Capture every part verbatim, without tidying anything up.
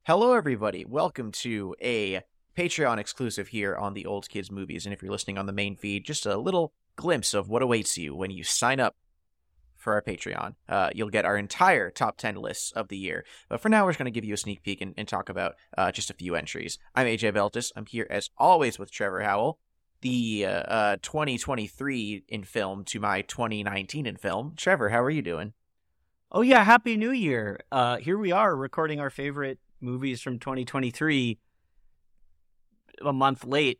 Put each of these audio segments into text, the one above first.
Hello, everybody. Welcome to a Patreon exclusive here on the Old Kids Movies. And if you're listening on the main feed, just a little glimpse of what awaits you when you sign up for our Patreon. Uh, you'll get our entire top ten lists of the year. But for now, we're just going to give you a sneak peek and, and talk about uh, just a few entries. I'm A J Beltis. I'm here, as always, with Trevor Howell. The uh, uh, twenty twenty-three in film to my twenty nineteen in film. Trevor, how are you doing? Oh, yeah. Happy New Year. Uh, here we are recording our favorite movies from twenty twenty-three a month late.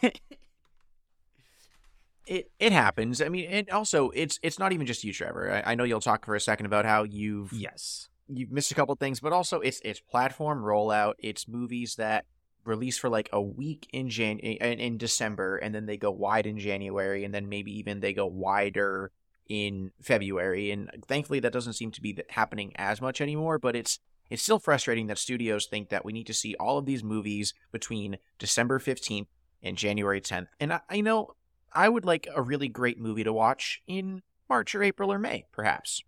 It it happens. I mean, and also it's it's not even just you, Trevor. I, I know you'll talk for a second about how you've yes you've missed a couple things, but also it's it's platform rollout. It's movies that release for like a week in Jan in, in December, and then they go wide in January, and then maybe even they go wider in February. And thankfully, that doesn't seem to be happening as much anymore. But it's it's still frustrating that studios think that we need to see all of these movies between December fifteenth and January tenth. And I, I know. I would like a really great movie to watch in March or April or May, perhaps.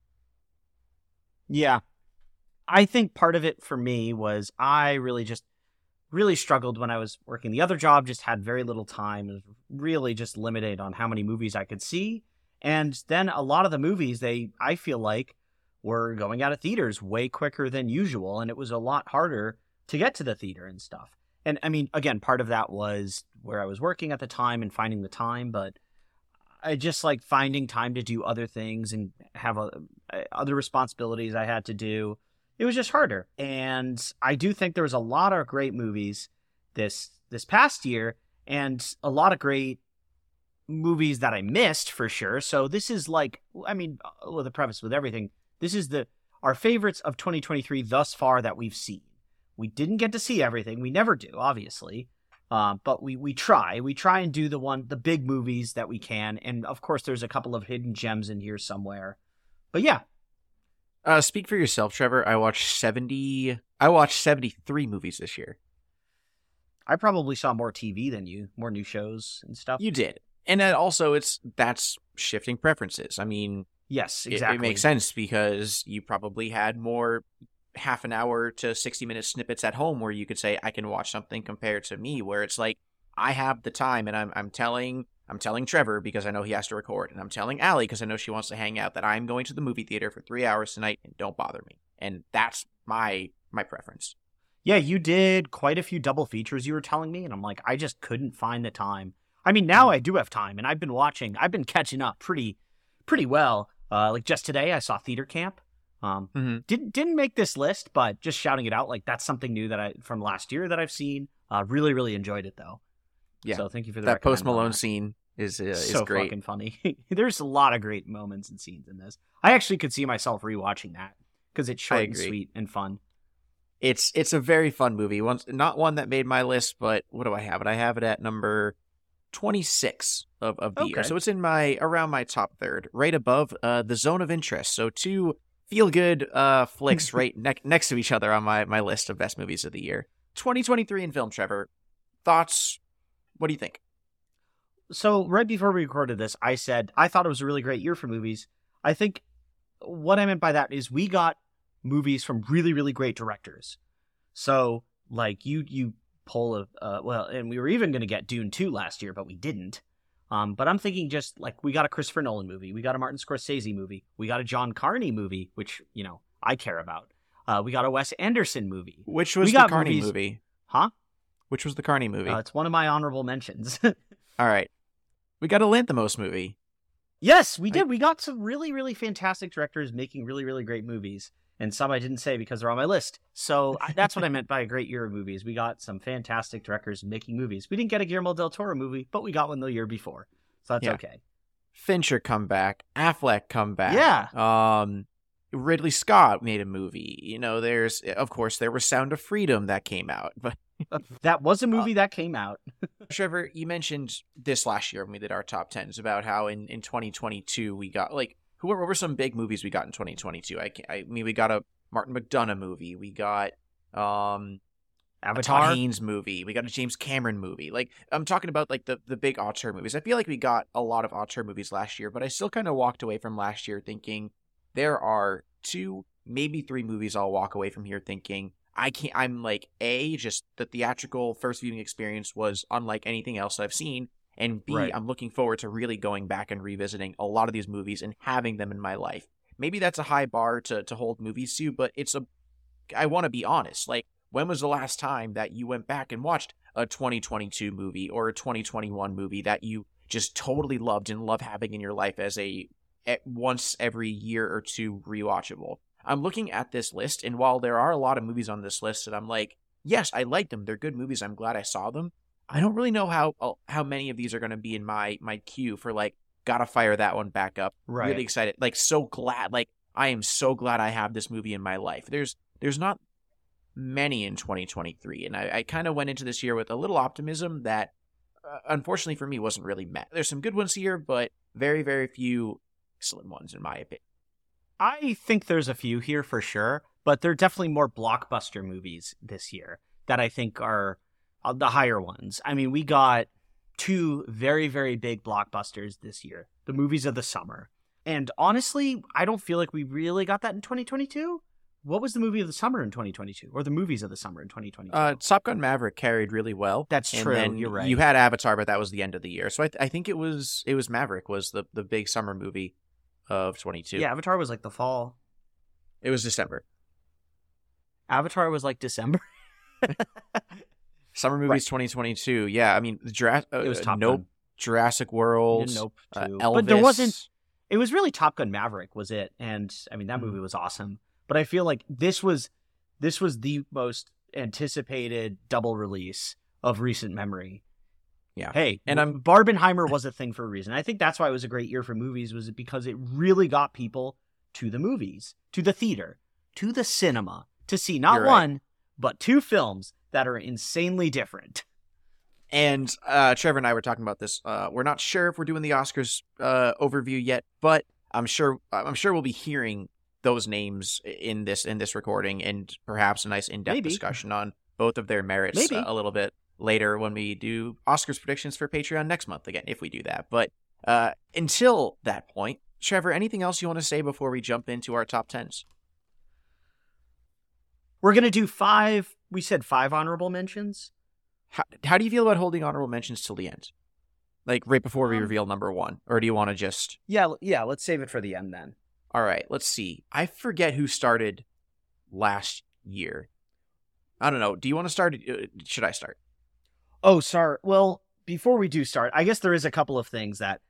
Yeah. I think part of it for me was I really just really struggled when I was working. The other job just had very little time. It was really just limited on how many movies I could see. And then a lot of the movies, they I feel like, were going out of theaters way quicker than usual. And it was a lot harder to get to the theater and stuff. And I mean, again, part of that was where I was working at the time and finding the time, but I just like finding time to do other things and have a, other responsibilities I had to do. It was just harder. And I do think there was a lot of great movies this this past year and a lot of great movies that I missed for sure. So this is like, I mean, with the preface with everything, this is the our favorites of twenty twenty-three thus far that we've seen. We didn't get to see everything. We never do, obviously. Uh, but we, we try. We try and do the one, the big movies that we can. And of course, there's a couple of hidden gems in here somewhere. But yeah. Uh, speak for yourself, Trevor. I watched seventy. I watched seventy-three movies this year. I probably saw more T V than you, more new shows and stuff. You did, and then also it's that's shifting preferences. I mean, yes, exactly. It, it makes sense because you probably had more half an hour to sixty minute snippets at home where you could say I can watch something compared to me, where it's like I have the time and I'm I'm telling I'm telling Trevor because I know he has to record, and I'm telling Allie because I know she wants to hang out, that I'm going to the movie theater for three hours tonight and don't bother me. And that's my my preference. Yeah, you did quite a few double features you were telling me, and I'm like, I just couldn't find the time. I mean, now I do have time, and I've been watching, I've been catching up pretty pretty well. Uh, like just today I saw Theater Camp. Um, mm-hmm. didn't didn't make this list, but just shouting it out, like that's something new that I from last year that I've seen. Uh, really, really enjoyed it though. Yeah. So thank you for the that Post Malone scene is uh, so is great. Fucking funny. There's a lot of great moments and scenes in this. I actually could see myself rewatching that because it's short and sweet and fun. It's it's a very fun movie. Once not one that made my list, but what do I have it? I have it at number twenty-six of of the okay. year. So it's in my around my top third, right above uh, The Zone of Interest. So two feel-good uh, flicks right ne- next to each other on my, my list of best movies of the year. twenty twenty-three in film, Trevor. Thoughts? What do you think? So right before we recorded this, I said I thought it was a really great year for movies. I think what I meant by that is we got movies from really, really great directors. So like you you pull a, uh, well, and we were even going to get Dune two last year, but we didn't. Um, but I'm thinking just like we got a Christopher Nolan movie, we got a Martin Scorsese movie, we got a John Carney movie, which, you know, I care about. Uh, we got a Wes Anderson movie. Which was we the got Carney movies... movie? Huh? Which was the Carney movie? Uh, it's one of my honorable mentions. All right. We got a Lanthimos movie. Yes, we did. I... We got some really, really fantastic directors making really, really great movies. And some I didn't say because they're on my list. So I, that's what I meant by a great year of movies. We got some fantastic directors making movies. We didn't get a Guillermo del Toro movie, but we got one the year before. So that's yeah. okay. Fincher come back. Affleck come back. Yeah. Um, Ridley Scott made a movie. You know, there's, of course, there was Sound of Freedom that came out. But that was a movie uh, that came out. Trevor, you mentioned this last year when we did our top tens about how in, in twenty twenty-two we got, like, who were, what were some big movies we got in twenty twenty-two? I, I mean, we got a Martin McDonagh movie. We got um, Avatar, a Todd Haynes movie. We got a James Cameron movie. Like, I'm talking about like the, the big auteur movies. I feel like we got a lot of auteur movies last year, but I still kind of walked away from last year thinking there are two, maybe three movies I'll walk away from here thinking I can't, I'm like, A, just the theatrical first viewing experience was unlike anything else I've seen. And B, Right. I'm looking forward to really going back and revisiting a lot of these movies and having them in my life. Maybe that's a high bar to, to hold movies to, but it's a, I want to be honest. Like, when was the last time that you went back and watched a twenty twenty-two movie or a twenty twenty-one movie that you just totally loved and love having in your life as a at once every year or two rewatchable? I'm looking at this list, and while there are a lot of movies on this list that I'm like, yes, I like them, they're good movies, I'm glad I saw them, I don't really know how how many of these are going to be in my my queue for, like, gotta fire that one back up. Right. Really excited. Like, so glad. Like, I am so glad I have this movie in my life. There's there's not many in twenty twenty-three, and I, I kind of went into this year with a little optimism that, uh, unfortunately for me, wasn't really met. There's some good ones here, but very, very few excellent ones, in my opinion. I think there's a few here for sure, but there are definitely more blockbuster movies this year that I think are uh, the higher ones. I mean, we got two very, very big blockbusters this year, the movies of the summer. And honestly, I don't feel like we really got that in twenty twenty-two. What was the movie of the summer in twenty twenty-two, or the movies of the summer in twenty twenty-two? Uh, Top Gun Maverick carried really well. That's and true. Then You're right. You had Avatar, but that was the end of the year. So I, th- I think it was it was Maverick was the, the big summer movie of twenty-two. Yeah, Avatar was like the fall. It was December. Avatar was like December. Summer movies Right. twenty twenty-two. Yeah, I mean, Jura- uh, It was Top Nope, Gun. Jurassic World, Nope. uh, too. Elvis. But there wasn't. It was really Top Gun Maverick was it, and I mean that Mhm. movie was awesome. But I feel like this was this was the most anticipated double release of recent memory. Yeah. Hey, And and I'm- Barbenheimer was a thing for a reason. I think that's why it was a great year for movies, was because it really got people to the movies, to the theater, to the cinema, to see not You're right. one, but two films that are insanely different. And uh, Trevor and I were talking about this. Uh, we're not sure if we're doing the Oscars uh, overview yet, but I'm sure I'm sure we'll be hearing those names in this in this recording, and perhaps a nice in-depth Maybe. discussion on both of their merits Maybe. uh, a little bit later when we do Oscars predictions for Patreon next month again, if we do that. But uh, until that point, Trevor, anything else you want to say before we jump into our top tens? We're gonna do five. We said five honorable mentions. How, how do you feel about holding honorable mentions till the end? Like right before we Um, reveal number one? Or do you want to just... Yeah, yeah. Let's save it for the end then. All right, let's see. I forget who started last year. I don't know. Do you want to start? Uh, Should I start? Oh, sorry. Well, before we do start, I guess there is a couple of things that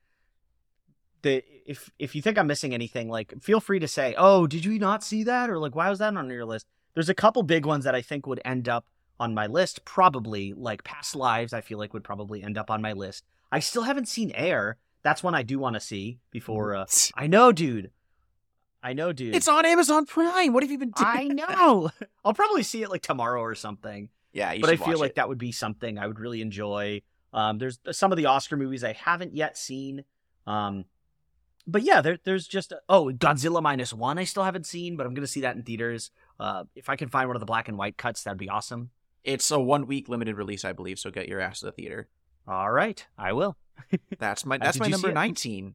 the if if you think I'm missing anything, like feel free to say, "Oh, did you not see that?" or like, "Why was that on your list?" There's a couple big ones that I think would end up on my list, probably like Past Lives. I feel like would probably end up on my list. I still haven't seen Air. That's one I do want to see before. Uh, I know, dude. I know, dude. It's on Amazon Prime. What have you been doing? I know. I'll probably see it like tomorrow or something. Yeah, you But I should feel watch like it. that would be something I would really enjoy. Um, there's some of the Oscar movies I haven't yet seen. Um, but yeah, there, there's just oh Godzilla minus one I still haven't seen, but I'm gonna see that in theaters. Uh, if I can find one of the black and white cuts, that'd be awesome. It's a one week limited release, I believe. So get your ass to the theater. All right, I will. That's my Uh, that's did my you see number it? nineteen.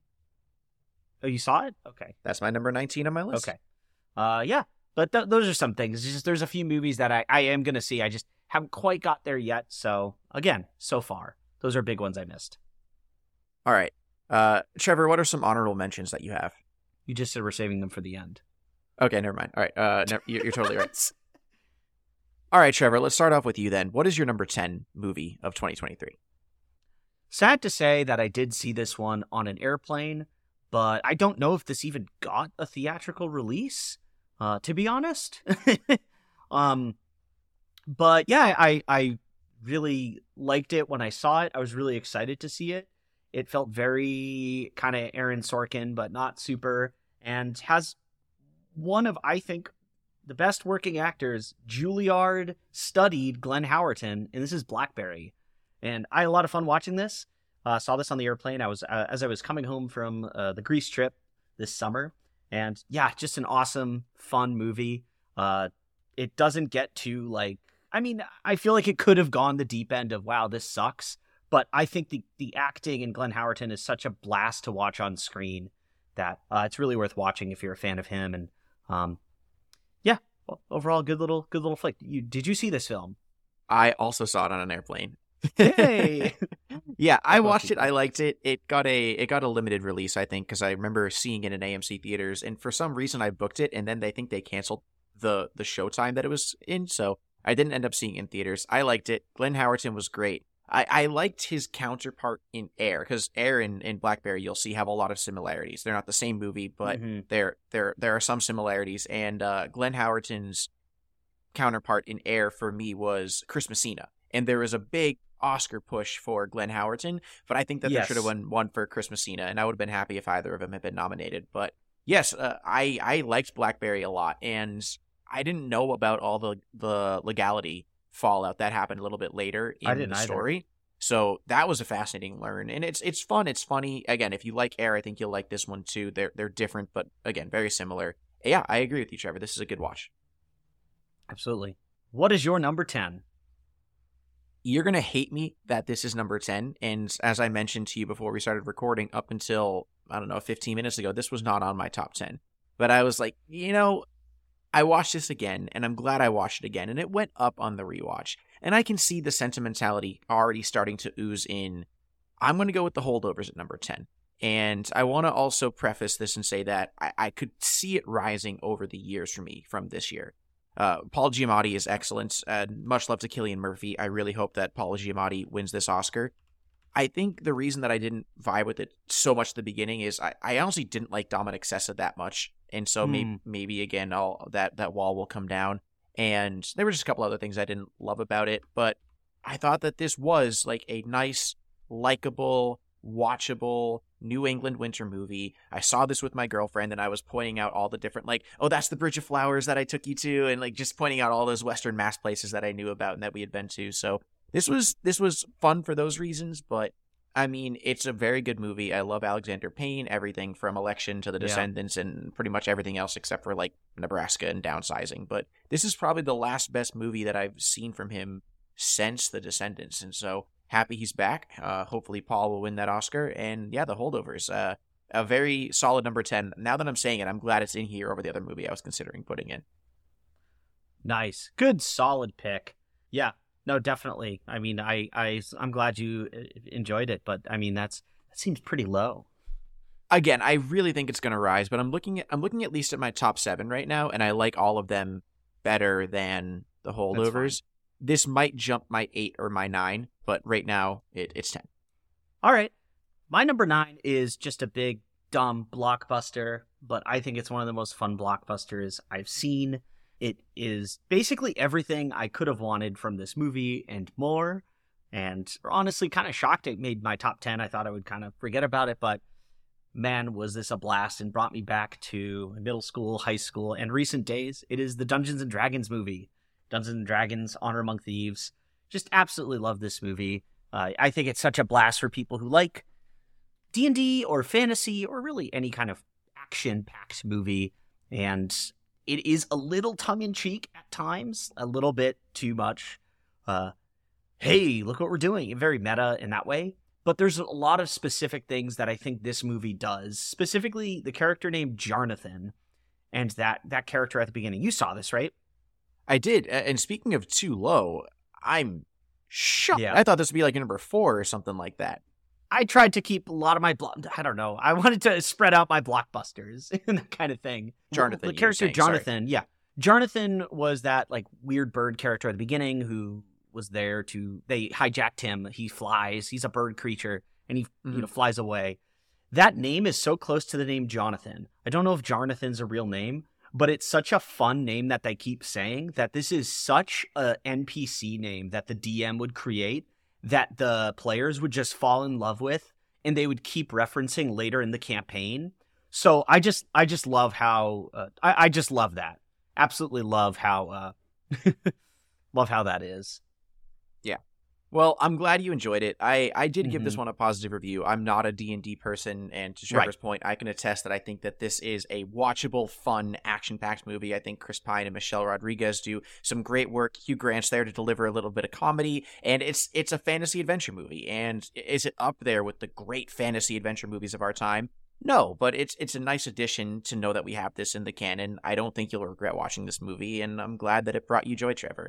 Oh, you saw it? Okay. That's my number nineteen on my list. Okay. Uh, yeah, but th- those are some things. It's just there's a few movies that I, I am gonna see. I just haven't quite got there yet. So again, so far, those are big ones I missed. All right, uh, Trevor. What are some honorable mentions that you have? You just said we're saving them for the end. Okay, never mind. All right, uh, ne- you're, you're totally right. All right, Trevor. Let's start off with you then. What is your number ten movie of twenty twenty-three? Sad to say that I did see this one on an airplane, but I don't know if this even got a theatrical release, uh, to be honest. um, but yeah, I, I really liked it when I saw it. I was really excited to see it. It felt very kind of Aaron Sorkin, but not super, and has one of, I think, the best working actors. Juilliard studied Glenn Howerton, and this is Blackberry. And I had a lot of fun watching this. Uh, saw this on the airplane. I was uh, as I was coming home from uh, the Greece trip this summer, and yeah, just an awesome, fun movie. Uh, it doesn't get too like. I mean, I feel like it could have gone the deep end of wow, this sucks. But I think the the acting in Glenn Howerton is such a blast to watch on screen that uh, it's really worth watching if you're a fan of him. And um, yeah, Well, overall, good little good little flick. You did you see this film? I also saw it on an airplane. Yay! Yeah, I watched it. I liked it. It got a it got a limited release, I think, because I remember seeing it in A M C theaters, and for some reason I booked it, and then they think they canceled the the showtime that it was in, so I didn't end up seeing it in theaters. I liked it. Glenn Howerton was great. I, I liked his counterpart in Air, because Air and, and Blackberry, you'll see, have a lot of similarities. They're not the same movie, but mm-hmm. there there there are some similarities. And uh, Glenn Howerton's counterpart in Air for me was Chris Messina, and there was a big Oscar push for Glenn Howerton, but I think that yes. there should have won one for Chris Messina, and I would have been happy if either of them had been nominated. But yes, uh, I I liked Blackberry a lot, and I didn't know about all the the legality fallout that happened a little bit later in the story. Either. So that was a fascinating learn, and it's it's fun, it's funny. Again, if you like Air, I think you'll like this one too. They're they're different, but again, very similar. Yeah, I agree with you, Trevor. This is a good watch. Absolutely. What is your number ten? You're going to hate me that this is number ten. And as I mentioned to you before we started recording, up until, I don't know, fifteen minutes ago, this was not on my top ten. But I was like, you know, I watched this again, and I'm glad I watched it again. And it went up on the rewatch. And I can see the sentimentality already starting to ooze in. I'm going to go with The Holdovers at number ten. And I want to also preface this and say that I, I could see it rising over the years for me from this year. Uh, Paul Giamatti is excellent. Uh, much love to Cillian Murphy. I really hope that Paul Giamatti wins this Oscar. I think the reason that I didn't vibe with it so much at the beginning is I, I honestly didn't like Dominic Sessa that much. And so mm. maybe, maybe again, I'll, that, that wall will come down. And there were just a couple other things I didn't love about it. But I thought that this was like a nice, likable, watchable New England winter movie. I saw this with my girlfriend, and I was pointing out all the different, like, oh, that's the Bridge of Flowers that I took you to, and like just pointing out all those Western Mass places that I knew about and that we had been to. So this was this was fun for those reasons. But I mean, it's a very good movie. I love Alexander Payne, everything from Election to The Descendants, yeah. and pretty much everything else except for like Nebraska and Downsizing. But this is probably the last best movie that I've seen from him since The Descendants, and so happy he's back. Uh, hopefully Paul will win that Oscar. And yeah, The Holdovers, uh, a very solid number ten. Now that I'm saying it, I'm glad it's in here over the other movie I was considering putting in. Nice. Good, solid pick. Yeah, no, definitely. I mean, I, I, I'm glad you enjoyed it, but I mean, that's, that seems pretty low. Again, I really think it's going to rise, but I'm looking at, I'm looking at least at my top seven right now, and I like all of them better than The Holdovers. This might jump my eight or my nine, but right now it, it's ten. All right. My number nine is just a big, dumb blockbuster, but I think it's one of the most fun blockbusters I've seen. It is basically everything I could have wanted from this movie and more. And honestly, kind of shocked it made my top ten. I thought I would kind of forget about it, but man, was this a blast and brought me back to middle school, high school, and recent days. It is the Dungeons and Dragons movie. Dungeons and Dragons, Honor Among Thieves. Just absolutely love this movie. Uh, I think it's such a blast for people who like D and D or fantasy or really any kind of action-packed movie. And it is a little tongue-in-cheek at times, a little bit too much. Uh, hey, look what we're doing. Very meta in that way. But there's a lot of specific things that I think this movie does. Specifically, the character named Jarnathan and that, that character at the beginning. You saw this, right? I did. And speaking of too low, I'm shocked. Yeah. I thought this would be like number four or something like that. I tried to keep a lot of my, blo- I don't know. I wanted to spread out my blockbusters and that kind of thing. Jarnathan. The character Jarnathan, yeah. Jarnathan was that like weird bird character at the beginning who was there to, they hijacked him. He flies. He's a bird creature and he mm-hmm. you know flies away. That name is so close to the name Jonathan. I don't know if Jarnathan's a real name, but it's such a fun name that they keep saying that this is such a N P C name that the D M would create that the players would just fall in love with and they would keep referencing later in the campaign. So I just, I just love how, uh, I, I just love that. Absolutely love how, uh, love how that is. Yeah. Well, I'm glad you enjoyed it. I, I did give mm-hmm. this one a positive review. I'm not a D and D person, and to Trevor's right. point, I can attest that I think that this is a watchable, fun, action-packed movie. I think Chris Pine and Michelle Rodriguez do some great work. Hugh Grant's there to deliver a little bit of comedy, and it's it's a fantasy adventure movie. And is it up there with the great fantasy adventure movies of our time? No, but it's it's a nice addition to know that we have this in the canon. I don't think you'll regret watching this movie, and I'm glad that it brought you joy, Trevor.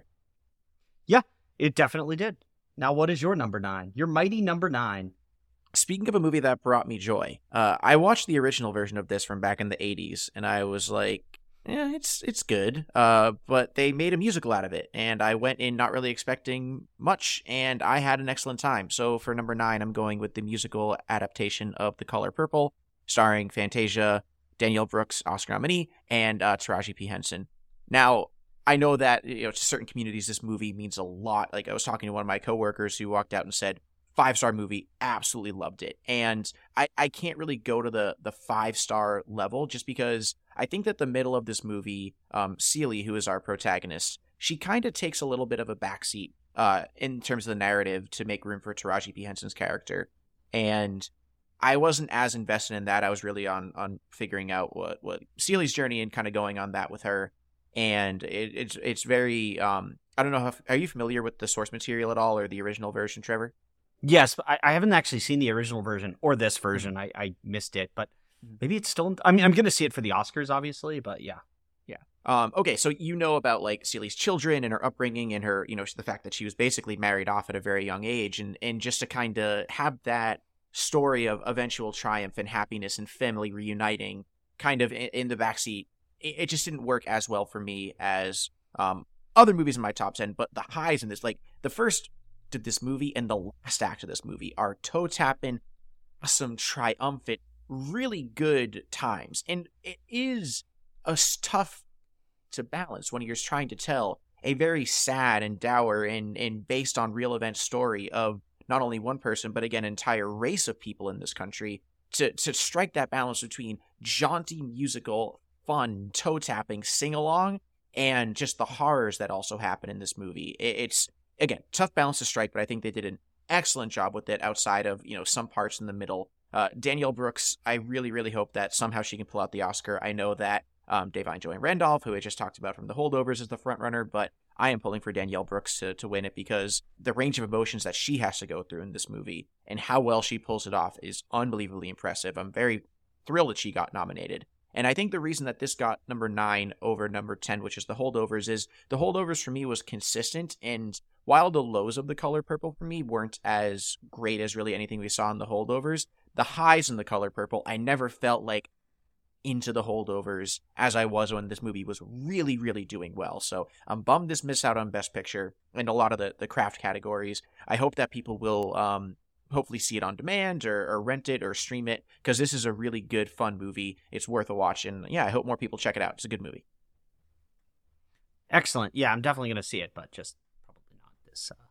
Yeah, it definitely did. Now, what is your number nine? Your mighty number nine. Speaking of a movie that brought me joy, uh, I watched the original version of this from back in the eighties, and I was like, yeah, it's it's good. Uh, but they made a musical out of it, and I went in not really expecting much, and I had an excellent time. So for number nine, I'm going with the musical adaptation of The Color Purple, starring Fantasia, Danielle Brooks, Oscar nominee, and uh, Taraji P. Henson. Now, I know that, you know, to certain communities, this movie means a lot. Like, I was talking to one of my coworkers who walked out and said, five-star movie, absolutely loved it. And I, I can't really go to the, the five-star level just because I think that the middle of this movie, um, Celie, who is our protagonist, she kind of takes a little bit of a backseat uh, in terms of the narrative to make room for Taraji P. Henson's character. And I wasn't as invested in that. I was really on on figuring out what, what Celie's journey and kind of going on that with her. And it, it's it's very, um, I don't know, if, are you familiar with the source material at all or the original version, Trevor? Yes, but I, I haven't actually seen the original version or this version. I, I missed it, but maybe it's still, I mean, I'm going to see it for the Oscars, obviously, but yeah. Yeah. Um, okay, so you know about, like, Celie's children and her upbringing and her, you know, the fact that she was basically married off at a very young age, and, and just to kind of have that story of eventual triumph and happiness and family reuniting kind of in, in the backseat, it, it just didn't work as well for me as um, other movies in my top ten, but the highs in this, like, the first of this movie and the last act of this movie are toe-tapping, awesome, triumphant, really good times. And it is a tough to balance when you're trying to tell a very sad and dour and, and based on real event story of not only one person, but again, an entire race of people in this country, to, to strike that balance between jaunty, musical, fun, toe-tapping, sing-along, and just the horrors that also happen in this movie. It, it's, again, tough balance to strike, but I think they did an excellent job with it outside of, you know, some parts in the middle. Uh, Danielle Brooks, I really, really hope that somehow she can pull out the Oscar. I know that um, Da'Vine Joy Randolph, who I just talked about from The Holdovers, is the front runner, but I am pulling for Danielle Brooks to, to win it because the range of emotions that she has to go through in this movie and how well she pulls it off is unbelievably impressive. I'm very thrilled that she got nominated. And I think the reason that this got number nine over number ten, which is The Holdovers, is The Holdovers for me was consistent. And while the lows of The Color Purple for me weren't as great as really anything we saw in The Holdovers, the highs in The Color Purple, I never felt like into The Holdovers as I was when this movie was really, really doing well. So I'm bummed this missed out on Best Picture and a lot of the, the craft categories. I hope that people will um, hopefully see it on demand or, or rent it or stream it, because this is a really good, fun movie. It's worth a watch. And yeah, I hope more people check it out. It's a good movie. Excellent. Yeah, I'm definitely going to see it, but just probably not this. Uh,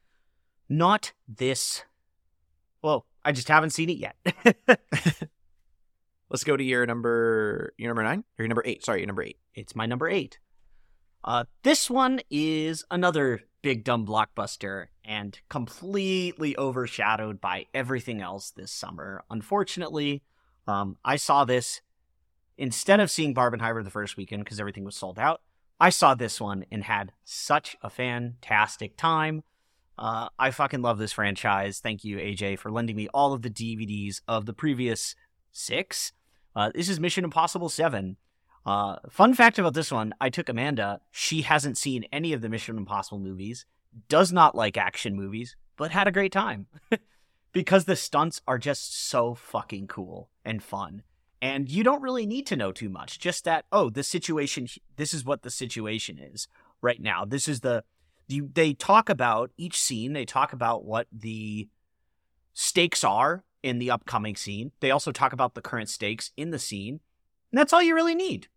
not this. Well, I just haven't seen it yet. Let's go to your number, your number nine? Or your number eight. Sorry, your number eight. It's my number eight. Uh, this one is another big dumb blockbuster and completely overshadowed by everything else this summer. Unfortunately, um, I saw this instead of seeing Barbenheimer the first weekend because everything was sold out. I saw this one and had such a fantastic time. Uh, I fucking love this franchise. Thank you, A J, for lending me all of the D V Ds of the previous six. Uh, this is Mission Impossible seven. Uh, fun fact about this one, I took Amanda. She hasn't seen any of the Mission Impossible movies, does not like action movies, but had a great time. Because the stunts are just so fucking cool and fun. And you don't really need to know too much. Just that, oh, the situation, this is what the situation is right now. This is the, you, they talk about each scene. They talk about what the stakes are in the upcoming scene. They also talk about the current stakes in the scene. And that's all you really need.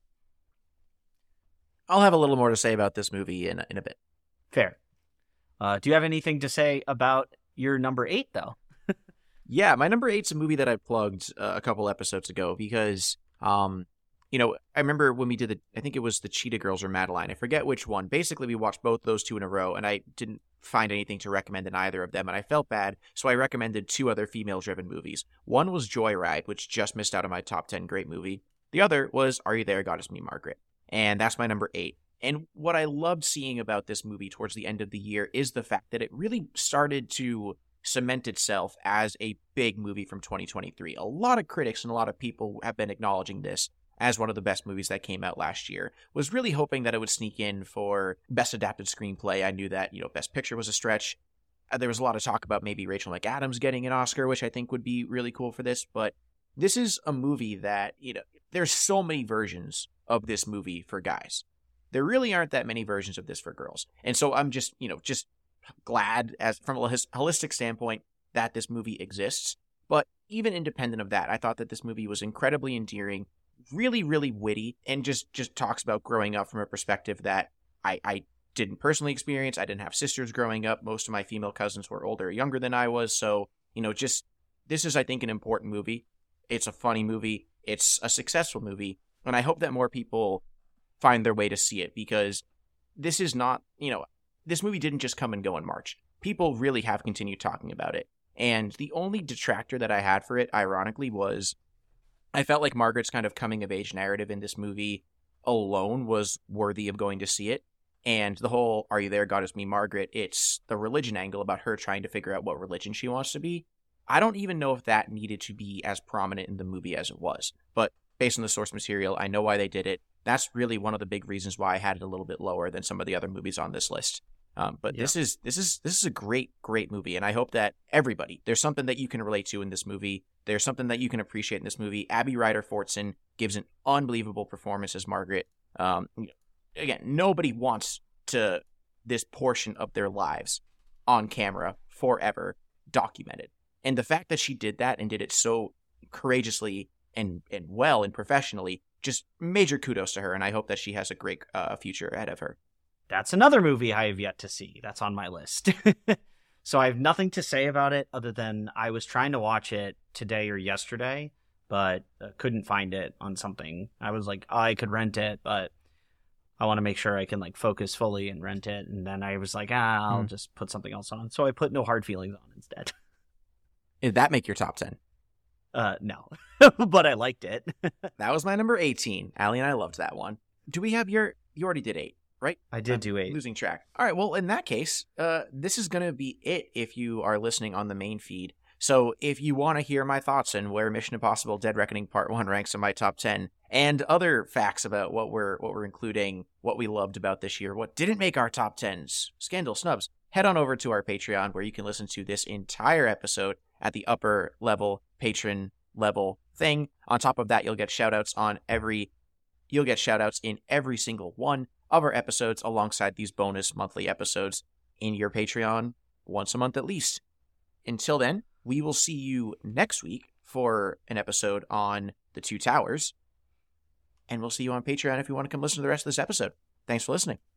I'll have a little more to say about this movie in, in a bit. Fair. Uh, do you have anything to say about your number eight, though? Yeah, my number eight's a movie that I plugged uh, a couple episodes ago because, um, you know, I remember when we did the, I think it was the Cheetah Girls or Madeline. I forget which one. Basically, we watched both those two in a row, and I didn't find anything to recommend in either of them, and I felt bad, so I recommended two other female-driven movies. One was Joyride, which just missed out on my top ten great movie. The other was Are You There, God Is Me, Margaret? And that's my number eight. And what I loved seeing about this movie towards the end of the year is the fact that it really started to cement itself as a big movie from twenty twenty-three. A lot of critics and a lot of people have been acknowledging this as one of the best movies that came out last year. Was really hoping that it would sneak in for Best Adapted Screenplay. I knew that, you know, Best Picture was a stretch. Uh, there was a lot of talk about maybe Rachel McAdams getting an Oscar, which I think would be really cool for this. But this is a movie that, you know, there's so many versions of this movie for guys. There really aren't that many versions of this for girls. And so I'm just, you know, just glad as from a holistic standpoint that this movie exists. But even independent of that, I thought that this movie was incredibly endearing, really, really witty, and just, just talks about growing up from a perspective that I, I didn't personally experience. I didn't have sisters growing up. Most of my female cousins were older or younger than I was. So, you know, just this is, I think, an important movie. It's a funny movie. It's a successful movie. And I hope that more people find their way to see it, because this is not, you know, this movie didn't just come and go in March. People really have continued talking about it. And the only detractor that I had for it, ironically, was I felt like Margaret's kind of coming-of-age narrative in this movie alone was worthy of going to see it. And the whole, are you there, God, it's me, Margaret, it's the religion angle about her trying to figure out what religion she wants to be. I don't even know if that needed to be as prominent in the movie as it was. But based on the source material, I know why they did it. That's really one of the big reasons why I had it a little bit lower than some of the other movies on this list. Um, but yeah. this is this is this is a great, great movie, and I hope that everybody, there's something that you can relate to in this movie. There's something that you can appreciate in this movie. Abby Ryder-Fortson gives an unbelievable performance as Margaret. Um, again, nobody wants to this portion of their lives on camera forever documented, and the fact that she did that and did it so courageously and and well and professionally, just major kudos to her, and I hope that she has a great uh, future ahead of her. That's another movie I have yet to see. That's on my list. So I have nothing to say about it other than I was trying to watch it today or yesterday, but uh, couldn't find it on something. I was like, oh, I could rent it, but I want to make sure I can like focus fully and rent it. And then I was like, ah, I'll mm. just put something else on. So I put No Hard Feelings on instead. Did that make your top ten? Uh, no, but I liked it. That was my number eighteen. Allie and I loved that one. Do we have your, you already did eight, right? I did I'm do eight. Losing track. All right. Well, in that case, uh, this is going to be it if you are listening on the main feed. So if you want to hear my thoughts and where Mission Impossible Dead Reckoning Part one ranks in my top ten and other facts about what we're, what we're including, what we loved about this year, what didn't make our top tens, scandal snubs, head on over to our Patreon where you can listen to this entire episode at the upper level patron level thing. On top of that, you'll get shoutouts on every, you'll get shoutouts in every single one of our episodes alongside these bonus monthly episodes in your Patreon once a month at least. Until then, we will see you next week for an episode on The Two Towers. And we'll see you on Patreon if you want to come listen to the rest of this episode. Thanks for listening.